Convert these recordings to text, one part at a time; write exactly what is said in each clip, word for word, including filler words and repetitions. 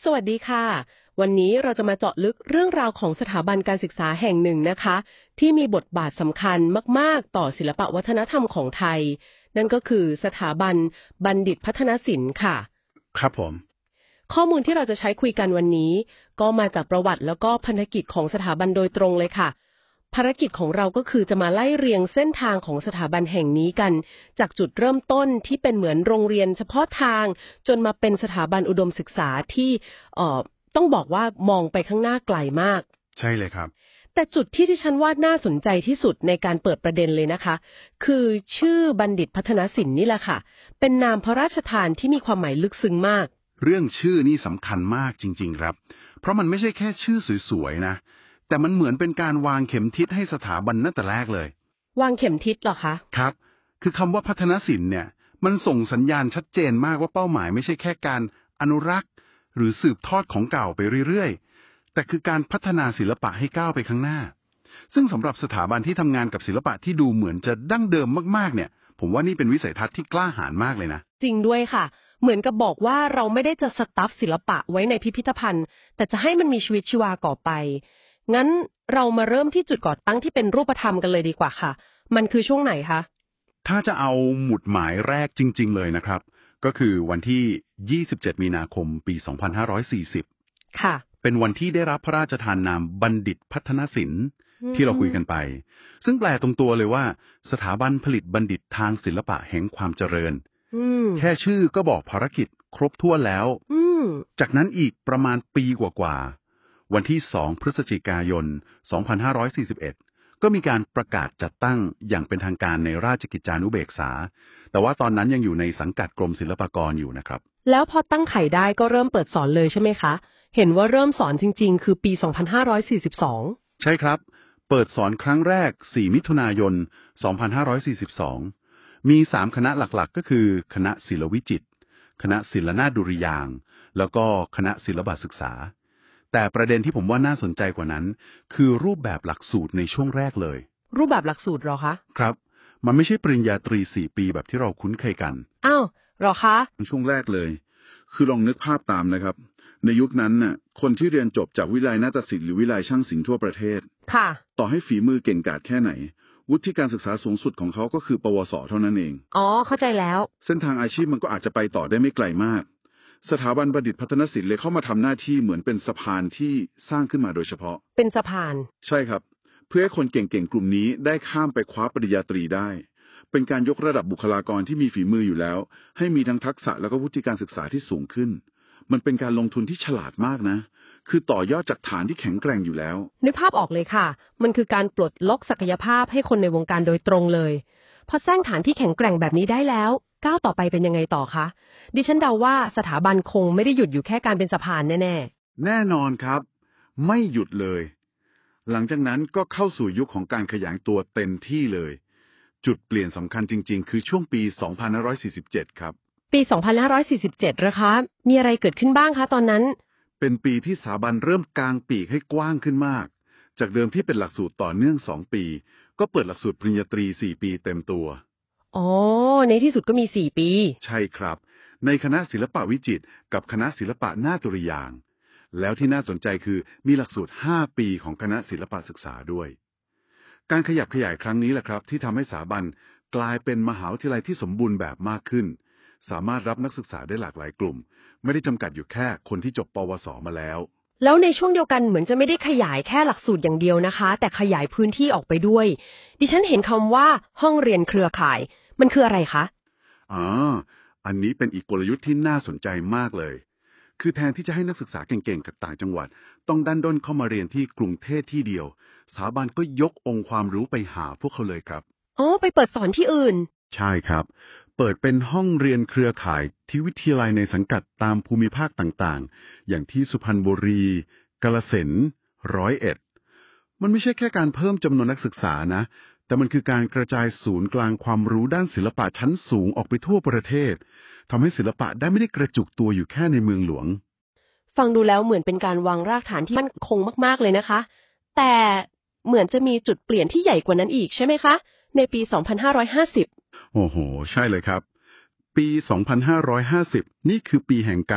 สวัสดีค่ะวันนี้เราจะมาเจาะลึกเรื่องราวของสถาบันการศึกษาแห่งหนึ่งนะคะที่มีบทบาทสำคัญมากๆต่อศิลปวัฒนธรรมของไทยนั่นก็คือสถาบันบัณฑิตพัฒนศิลป์ค่ะครับผมข้อมูลที่เราจะใช้คุยกันวันนี้ก็มาจากประวัติแล้วก็พันธกิจของสถาบันโดยตรงเลยค่ะภารกิจของเราก็คือจะมาไล่เรียงเส้นทางของสถาบันแห่งนี้กันจากจุดเริ่มต้นที่เป็นเหมือนโรงเรียนเฉพาะทางจนมาเป็นสถาบันอุดมศึกษาที่เอ่อต้องบอกว่ามองไปข้างหน้าไกลมากใช่เลยครับแต่จุดที่ที่ฉันว่าน่าสนใจที่สุดในการเปิดประเด็นเลยนะคะคือชื่อบัณฑิตพัฒนศิลป์นี่แหละค่ะเป็นนามพระราชทานที่มีความหมายลึกซึ้งมากเรื่องชื่อนี่สำคัญมากจริงๆครับเพราะมันไม่ใช่แค่ชื่อสวยๆนะแต่มันเหมือนเป็นการวางเข็มทิศให้สถาบันตั้งแต่แรกเลยวางเข็มทิศเหรอคะครับคือคำว่าพัฒนศิลป์เนี่ยมันส่งสัญญาณชัดเจนมากว่าเป้าหมายไม่ใช่แค่การอนุรักษ์หรือสืบทอดของเก่าไปเรื่อยๆแต่คือการพัฒนาศิลปะให้ก้าวไปข้างหน้าซึ่งสำหรับสถาบันที่ทำงานกับศิลปะที่ดูเหมือนจะดั้งเดิมมากๆเนี่ยผมว่านี่เป็นวิสัยทัศน์ที่กล้าหาญมากเลยนะจริงด้วยค่ะเหมือนกับบอกว่าเราไม่ได้จะสตัฟศิลปะไว้ในพิพิธภัณฑ์แต่จะให้มันมีชีวิตชีวาก่อไปงั้นเรามาเริ่มที่จุดก่อตั้งที่เป็นรูปธรรมกันเลยดีกว่าค่ะมันคือช่วงไหนคะถ้าจะเอาหมุดหมายแรกจริงๆเลยนะครับก็คือวันที่ยี่สิบเจ็ดมีนาคมปีสองพันห้าร้อยสี่สิบค่ะเป็นวันที่ได้รับพระราชทานนามบัณฑิตพัฒนศิลป์ที่เราคุยกันไปซึ่งแปลตรงตัวเลยว่าสถาบันผลิตบัณฑิตทางศิลปะแห่งความเจริญแค่ชื่อก็บอกภารกิจครบถ้วนแล้วจากนั้นอีกประมาณปีกว่าๆวันที่สองพฤศจิกายนสองพันห้าร้อยสี่สิบเอ็ดก็มีการประกาศจัดตั้งอย่างเป็นทางการในราชกิจจานุเบกษาแต่ว่าตอนนั้นยังอยู่ในสังกัดกรมศิลปากรอยู่นะครับแล้วพอตั้งไข่ได้ก็เริ่มเปิดสอนเลยใช่ไหมคะเห็นว่าเริ่มสอนจริงๆคือปีสองพันห้าร้อยสี่สิบสองใช่ครับเปิดสอนครั้งแรกสี่มิถุนายนสองพันห้าร้อยสี่สิบสองมีสามคณะหลักๆก็คือคณะศิลวิจิตรคณะศิลนาฏดุริยางค์แล้วก็คณะศิลปศึกษาแต่ประเด็นที่ผมว่าน่าสนใจกว่านั้นคือรูปแบบหลักสูตรในช่วงแรกเลยรูปแบบหลักสูตรเหรอคะครับมันไม่ใช่ปริญญาตรีสี่ปีแบบที่เราคุ้นเคยกันอ้าวเหรอคะช่วงแรกเลยคือลองนึกภาพตามนะครับในยุคนั้นน่ะคนที่เรียนจบจากวิทยาลัยนาฏศิลป์หรือวิทยาลัยช่างศิลป์ทั่วประเทศค่ะต่อให้ฝีมือเก่งกาจแค่ไหนวุฒิการศึกษาสูงสุดของเขาก็คือปวสเท่านั้นเองอ๋อเข้าใจแล้วเส้นทางอาชีพมันก็อาจจะไปต่อได้ไม่ไกลมากสถาบันบัณฑิตพัฒนศิลป์เลยเข้ามาทำหน้าที่เหมือนเป็นสะพานที่สร้างขึ้นมาโดยเฉพาะเป็นสะพานใช่ครับเพื่อให้คนเก่งๆกลุ่มนี้ได้ข้ามไปคว้าปริญญาตรีได้เป็นการยกระดับบุคลากรที่มีฝีมืออยู่แล้วให้มีทั้งทักษะแล้วก็วุฒิการศึกษาที่สูงขึ้นมันเป็นการลงทุนที่ฉลาดมากนะคือต่อยอดจากฐานที่แข็งแกร่งอยู่แล้วนึกภาพออกเลยค่ะมันคือการปลดล็อกศักยภาพให้คนในวงการโดยตรงเลยพอสร้างฐานที่แข็งแกร่งแบบนี้ได้แล้วก้าวต่อไปเป็นยังไงต่อคะดิฉันเดาว่าสถาบันคงไม่ได้หยุดอยู่แค่การเป็นสะพานแน่ๆแน่นอนครับไม่หยุดเลยหลังจากนั้นก็เข้าสู่ยุคของการขยายตัวเต็มที่เลยจุดเปลี่ยนสำคัญจริงๆคือช่วงปีสองพันห้าร้อยสี่สิบเจ็ดครับปีสองพันห้าร้อยสี่สิบเจ็ดนะคะมีอะไรเกิดขึ้นบ้างคะตอนนั้นเป็นปีที่สถาบันเริ่มกางปีกให้กว้างขึ้นมากจากเดิมที่เป็นหลักสูตรต่อเนื่องสองปีก็เปิดหลักสูตรปริญญาตรีสี่ปีเต็มตัวอ๋อในที่สุดก็มีสี่ปีใช่ครับในคณะศิลปวิจิตรกับคณะศิลปนาฏดุริยางค์แล้วที่น่าสนใจคือมีหลักสูตรห้าปีของคณะศิลปศึกษาด้วยการขยับขยายครั้งนี้แหละครับที่ทำให้สถาบันกลายเป็นมหาวิทยาลัยที่สมบูรณ์แบบมากขึ้นสามารถรับนักศึกษาได้หลากหลายกลุ่มไม่ได้จำกัดอยู่แค่คนที่จบปวสมาแล้วแล้วในช่วงเดียวกันเหมือนจะไม่ได้ขยายแค่หลักสูตรอย่างเดียวนะคะแต่ขยายพื้นที่ออกไปด้วยดิฉันเห็นคำว่าห้องเรียนเครือข่ายมันคืออะไรคะอ๋ออันนี้เป็นอีกกลยุทธ์ที่น่าสนใจมากเลยคือแทนที่จะให้นักศึกษาเก่งๆจากต่างจังหวัดต้องดันด้นเข้ามาเรียนที่กรุงเทพที่เดียวสถาบันก็ยกองค์ความรู้ไปหาพวกเขาเลยครับอ๋อไปเปิดสอนที่อื่นใช่ครับเปิดเป็นห้องเรียนเครือข่ายที่วิทยาลัยในสังกัดตามภูมิภาคต่างๆอย่างที่สุพรรณบุรีกาฬสินธุ์ร้อยเอ็ดมันไม่ใช่แค่การเพิ่มจำนวนนักศึกษานะแต่มันคือการกระจายศูนย์กลางความรู้ด้านศิลปะชั้นสูงออกไปทั่วประเทศทำให้ศิลปะได้ไม่ได้กระจุกตัวอยู่แค่ในเมืองหลวงฟังดูแล้วเหมือนเป็นการวางรากฐานที่มั่นคงมากๆเลยนะคะแต่เหมือนจะมีจุดเปลี่ยนที่ใหญ่กว่านั้นอีกใช่ไหมคะในปีสองพันห้าร้อยห้าสิบโอ้โหใช่เลยครับปีสองพันห้าร้อยห้าสิบนี่คือปีแห่งการ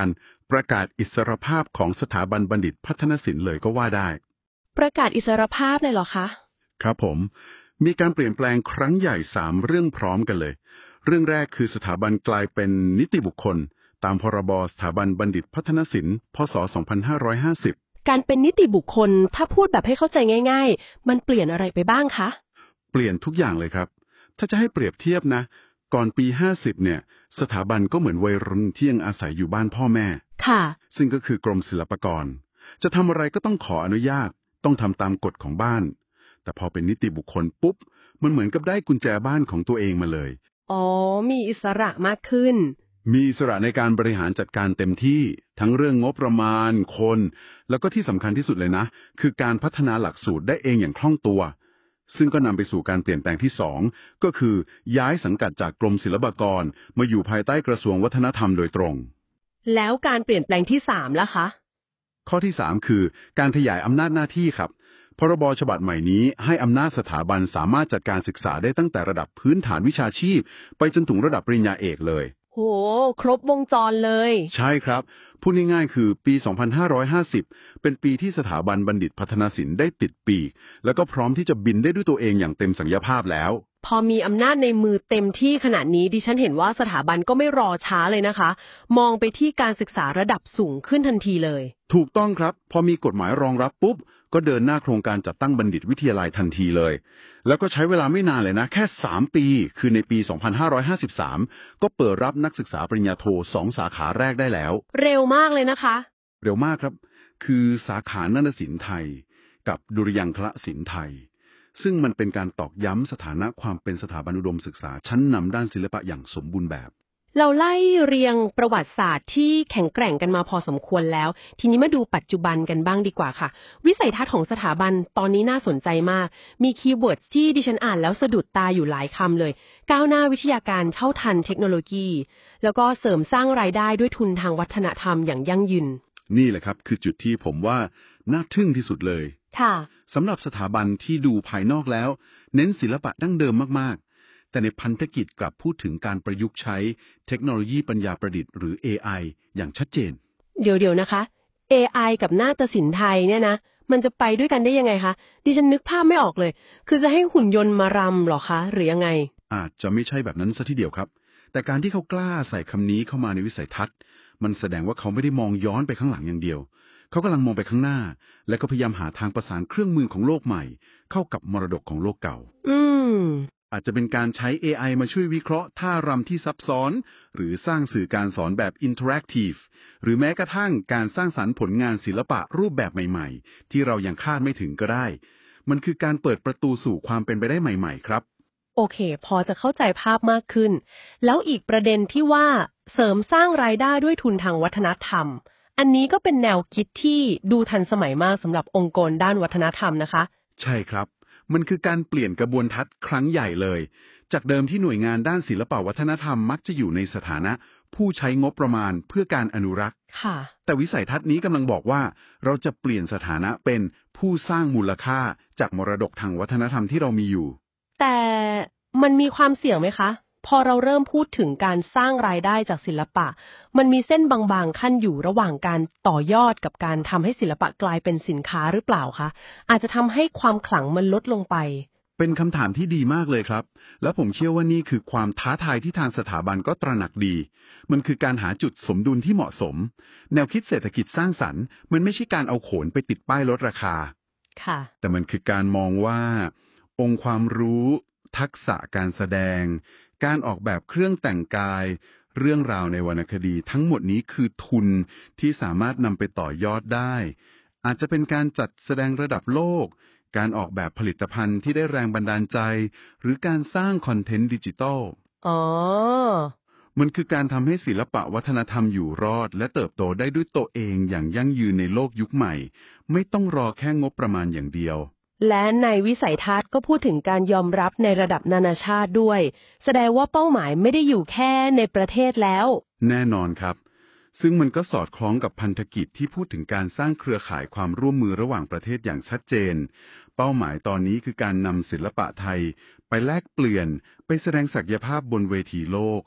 ประกาศอิสรภาพของสถาบันบัณฑิตพัฒนศิลป์เลยก็ว่าได้ประกาศอิสรภาพเลยเหรอคะครับผมมีการเปลี่ยนแปลงครั้งใหญ่สามเรื่องพร้อมกันเลยเรื่องแรกคือสถาบันกลายเป็นนิติบุคคลตามพรบสถาบันบัณฑิตพัฒนศิลป์พ.ศ. สองพันห้าร้อยห้าสิบการเป็นนิติบุคคลถ้าพูดแบบให้เข้าใจง่ายๆมันเปลี่ยนอะไรไปบ้างคะเปลี่ยนทุกอย่างเลยครับถ้าจะให้เปรียบเทียบนะก่อนปีห้าสิบเนี่ยสถาบันก็เหมือนวัยรุ่นที่ยังอาศัยอยู่บ้านพ่อแม่ค่ะซึ่งก็คือกรมศิลปากรจะทำอะไรก็ต้องขออนุญาตต้องทำตามกฎของบ้านแต่พอเป็นนิติบุคคลปุ๊บมันเหมือนกับได้กุญแจบ้านของตัวเองมาเลยอ๋อมีอิสระมากขึ้นมีอิสระในการบริหารจัดการเต็มที่ทั้งเรื่องงบประมาณคนแล้วก็ที่สำคัญที่สุดเลยนะคือการพัฒนาหลักสูตรได้เองอย่างคล่องตัวซึ่งก็นำไปสู่การเปลี่ยนแปลงที่สองก็คือย้ายสังกัดจากกรมศิลปากรมาอยู่ภายใต้กระทรวงวัฒนธรรมโดยตรงแล้วการเปลี่ยนแปลงที่สามล่ะคะข้อที่สามคือการขยายอำนาจหน้าที่ครับพรบฉบับใหม่นี้ให้อำนาจสถาบันสามารถจัดการศึกษาได้ตั้งแต่ระดับพื้นฐานวิชาชีพไปจนถึงระดับปริญญาเอกเลยโหครบวงจรเลยใช่ครับพูดง่ายๆคือปีสองพันห้าร้อยห้าสิบเป็นปีที่สถาบันบัณฑิตพัฒนศิลป์ได้ติดปีกแล้วก็พร้อมที่จะบินได้ด้วยตัวเองอย่างเต็มศักยภาพแล้วพอมีอำนาจในมือเต็มที่ขนาดนี้ดิฉันเห็นว่าสถาบันก็ไม่รอช้าเลยนะคะมองไปที่การศึกษาระดับสูงขึ้นทันทีเลยถูกต้องครับพอมีกฎหมายรองรับปุ๊บก็เดินหน้าโครงการจัดตั้งบัณฑิตวิทยาลัยทันทีเลยแล้วก็ใช้เวลาไม่นานเลยนะแค่สามปีคือในปีสองพันห้าร้อยห้าสิบสามก็เปิดรับนักศึกษาปริญญาโทสองสาขาแรกได้แล้วเร็วมากเลยนะคะเร็วมากครับคือสาขานาฏศิลป์ไทยกับดุริยางคศิลป์ไทยซึ่งมันเป็นการตอกย้ำสถานะความเป็นสถาบันอุดมศึกษาชั้นนำด้านศิลปะอย่างสมบูรณ์แบบเราไล่เรียงประวัติศาสตร์ที่แข็งแกร่งกันมาพอสมควรแล้วทีนี้มาดูปัจจุบันกันบ้างดีกว่าค่ะวิสัยทัศน์ของสถาบันตอนนี้น่าสนใจมากมีคีย์เวิร์ดที่ดิฉันอ่านแล้วสะดุดตาอยู่หลายคำเลยก้าวหน้าวิทยาการเท่าทันเทคโนโลยีแล้วก็เสริมสร้างรายได้ด้วยทุนทางวัฒนธรรมอย่างยั่งยืนนี่แหละครับคือจุดที่ผมว่าน่าทึ่งที่สุดเลยค่ะสำหรับสถาบันที่ดูภายนอกแล้วเน้นศิลปะดั้งเดิมมากๆแต่ในพันธกิจกลับพูดถึงการประยุกต์ใช้เทคโนโลยีปัญญาประดิษฐ์หรือ เอ ไอ อย่างชัดเจนเดี๋ยวๆนะคะ เอ ไอ กับนาฏศิลป์ไทยเนี่ยนะมันจะไปด้วยกันได้ยังไงคะดิฉันนึกภาพไม่ออกเลยคือจะให้หุ่นยนต์มารำหรอคะหรือยังไงอาจจะไม่ใช่แบบนั้นซะทีเดียวครับแต่การที่เขากล้าใส่คำนี้เข้ามาในวิสัยทัศน์มันแสดงว่าเขาไม่ได้มองย้อนไปข้างหลังอย่างเดียวเขากำลังมองไปข้างหน้าและก็พยายามหาทางประสานเครื่องมือของโลกใหม่เข้ากับมรดกของโลกเก่าอืมอาจจะเป็นการใช้ เอ ไอ มาช่วยวิเคราะห์ท่ารำที่ซับซ้อนหรือสร้างสื่อการสอนแบบอินเทอร์แอคทีฟหรือแม้กระทั่งการสร้างสรรค์ผลงานศิลปะรูปแบบใหม่ๆที่เรายังคาดไม่ถึงก็ได้มันคือการเปิดประตูสู่ความเป็นไปได้ใหม่ๆครับโอเคพอจะเข้าใจภาพมากขึ้นแล้วอีกประเด็นที่ว่าเสริมสร้างรายได้ด้วยทุนทางวัฒนธรรมอันนี้ก็เป็นแนวคิดที่ดูทันสมัยมากสำหรับองค์กรด้านวัฒนธรรมนะคะใช่ครับมันคือการเปลี่ยนกระบวนทัศน์ครั้งใหญ่เลยจากเดิมที่หน่วยงานด้านศิลปวัฒนธรรมมักจะอยู่ในสถานะผู้ใช้งบประมาณเพื่อการอนุรักษ์ค่ะแต่วิสัยทัศน์นี้กำลังบอกว่าเราจะเปลี่ยนสถานะเป็นผู้สร้างมูลค่าจากมรดกทางวัฒนธรรมที่เรามีอยู่แต่มันมีความเสี่ยงไหมคะพอเราเริ่มพูดถึงการสร้างรายได้จากศิลปะมันมีเส้นบางๆขั้นอยู่ระหว่างการต่อยอดกับการทำให้ศิลปะกลายเป็นสินค้าหรือเปล่าคะอาจจะทำให้ความขลังมันลดลงไปเป็นคำถามที่ดีมากเลยครับและผมเชื่อว่านี่คือความท้าทายที่ทางสถาบันก็ตระหนักดีมันคือการหาจุดสมดุลที่เหมาะสมแนวคิดเศรษฐกิจสร้างสรรค์มันไม่ใช่การเอาโขนไปติดป้ายลดราคาค่ะแต่มันคือการมองว่าองค์ความรู้ทักษะการแสดงการออกแบบเครื่องแต่งกายเรื่องราวในวรรณคดีทั้งหมดนี้คือทุนที่สามารถนำไปต่อยอดได้อาจจะเป็นการจัดแสดงระดับโลกการออกแบบผลิตภัณฑ์ที่ได้แรงบันดาลใจหรือการสร้างคอนเทนต์ดิจิทัลอ๋อมันคือการทำให้ศิลปะวัฒนธรรมอยู่รอดและเติบโตได้ด้วยตัวเองอย่างยั่งยืนในโลกยุคใหม่ไม่ต้องรอแค่งบประมาณอย่างเดียวและในวิสัยทัศน์ก็พูดถึงการยอมรับในระดับนานาชาติด้วยแสดงว่าเป้าหมายไม่ได้อยู่แค่ในประเทศแล้วแน่นอนครับซึ่งมันก็สอดคล้องกับพันธกิจที่พูดถึงการสร้างเครือข่ายความร่วมมือระหว่างประเทศอย่างชัดเจนเป้าหมายตอนนี้คือการนำศิลปะไทยไปแลกเปลี่ยนไปแสดงศักยภาพบนเวทีโลก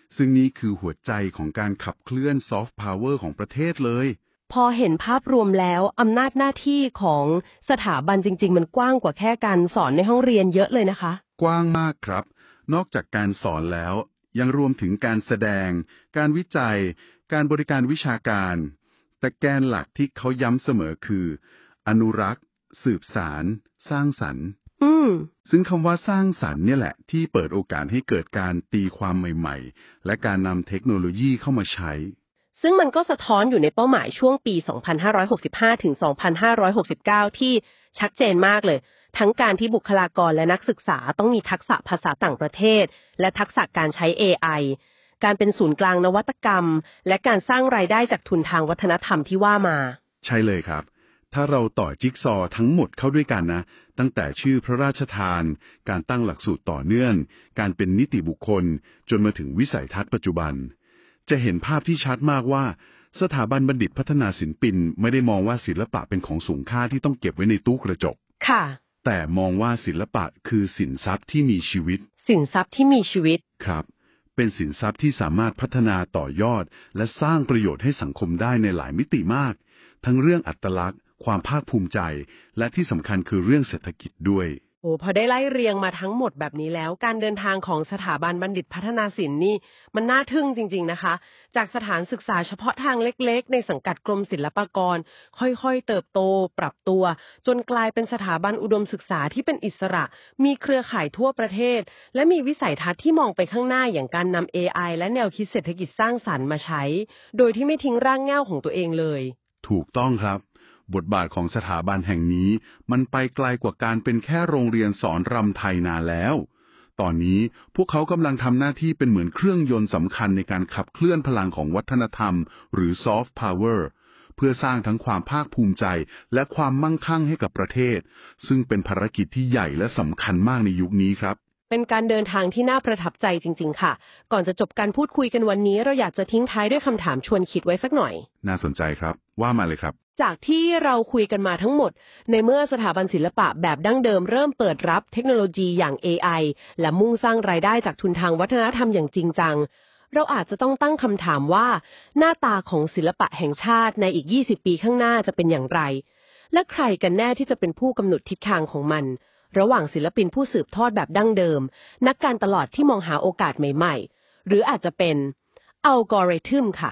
ซึ่งนี่คือหัวใจของการขับเคลื่อนซอฟต์พาวเวอร์ของประเทศเลยพอเห็นภาพรวมแล้วอำนาจหน้าที่ของสถาบันจริงๆมันกว้างกว่าแค่การสอนในห้องเรียนเยอะเลยนะคะกว้างมากครับนอกจากการสอนแล้วยังรวมถึงการแสดงการวิจัยการบริการวิชาการแต่แกนหลักที่เขาย้ำเสมอคืออนุรักษ์สืบสารสร้างสรรค์อืมซึ่งคำว่าสร้างสรรค์เนี่ยแหละที่เปิดโอกาสให้เกิดการตีความใหม่ๆและการนำเทคโนโลยีเข้ามาใช้ซึ่งมันก็สะท้อนอยู่ในเป้าหมายช่วงปี สองพันห้าร้อยหกสิบห้า ถึง สองพันห้าร้อยหกสิบเก้า ที่ชัดเจนมากเลยทั้งการที่บุคลากรและนักศึกษาต้องมีทักษะภาษาต่างประเทศและทักษะการใช้ เอ ไอ การเป็นศูนย์กลางนวัตกรรมและการสร้างรายได้จากทุนทางวัฒนธรรมที่ว่ามาใช่เลยครับถ้าเราต่อจิ๊กซอว์ทั้งหมดเข้าด้วยกันนะตั้งแต่ชื่อพระราชทานการตั้งหลักสูตรต่อเนื่องการเป็นนิติบุคคลจนมาถึงวิสัยทัศน์ปัจจุบันจะเห็นภาพที่ชัดมากว่าสถาบันบัณฑิตพัฒนาศิลปินไม่ได้มองว่าศิลปะเป็นของสูงค่าที่ต้องเก็บไว้ในตู้กระจกค่ะแต่มองว่าศิลปะคือสินทรัพย์ที่มีชีวิตสินทรัพย์ที่มีชีวิตครับเป็นสินทรัพย์ที่สามารถพัฒนาต่อยอดและสร้างประโยชน์ให้สังคมได้ในหลายมิติมากทั้งเรื่องอัตลักษณ์ความภาคภูมิใจและที่สำคัญคือเรื่องเศรษฐกิจด้วยโอ้พอได้ไล่เรียงมาทั้งหมดแบบนี้แล้วการเดินทางของสถาบันบัณฑิตพัฒนาศิลป์นี่มันน่าทึ่งจริงๆนะคะจากสถานศึกษาเฉพาะทางเล็กๆในสังกัดกรมศิลปากรค่อยๆเติบโตปรับตัวจนกลายเป็นสถาบันอุดมศึกษาที่เป็นอิสระมีเครือข่ายทั่วประเทศและมีวิสัยทัศน์ที่มองไปข้างหน้าอย่างการนำ เอ ไอ และแนวคิดเศรษฐกิจสร้างสรรค์มาใช้โดยที่ไม่ทิ้งรากเหง้าของตัวเองเลยถูกต้องครับบทบาทของสถาบันแห่งนี้มันไปไกลกว่าการเป็นแค่โรงเรียนสอนรำไทยนานแล้วตอนนี้พวกเขากำลังทำหน้าที่เป็นเหมือนเครื่องยนต์สำคัญในการขับเคลื่อนพลังของวัฒนธรรมหรือซอฟต์พาวเวอร์เพื่อสร้างทั้งความภาคภูมิใจและความมั่งคั่งให้กับประเทศซึ่งเป็นภารกิจที่ใหญ่และสำคัญมากในยุคนี้ครับเป็นการเดินทางที่น่าประทับใจจริงๆค่ะก่อนจะจบการพูดคุยกันวันนี้เราอยากจะทิ้งท้ายด้วยคำถามชวนคิดไว้สักหน่อยน่าสนใจครับว่ามาเลยครับจากที่เราคุยกันมาทั้งหมดในเมื่อสถาบันศิลปะแบบดั้งเดิมเริ่มเปิดรับเทคโนโลยีอย่าง เอ ไอ และมุ่งสร้างรายได้จากทุนทางวัฒนธรรมอย่างจริงจังเราอาจจะต้องตั้งคำถามว่าหน้าตาของศิลปะแห่งชาติในอีกยี่สิบปีข้างหน้าจะเป็นอย่างไรและใครกันแน่ที่จะเป็นผู้กำหนดทิศทางของมันระหว่างศิลปินผู้สืบทอดแบบดั้งเดิมนักการตลาดที่มองหาโอกาสใหม่ๆหรืออาจจะเป็นอัลกอริทึมค่ะ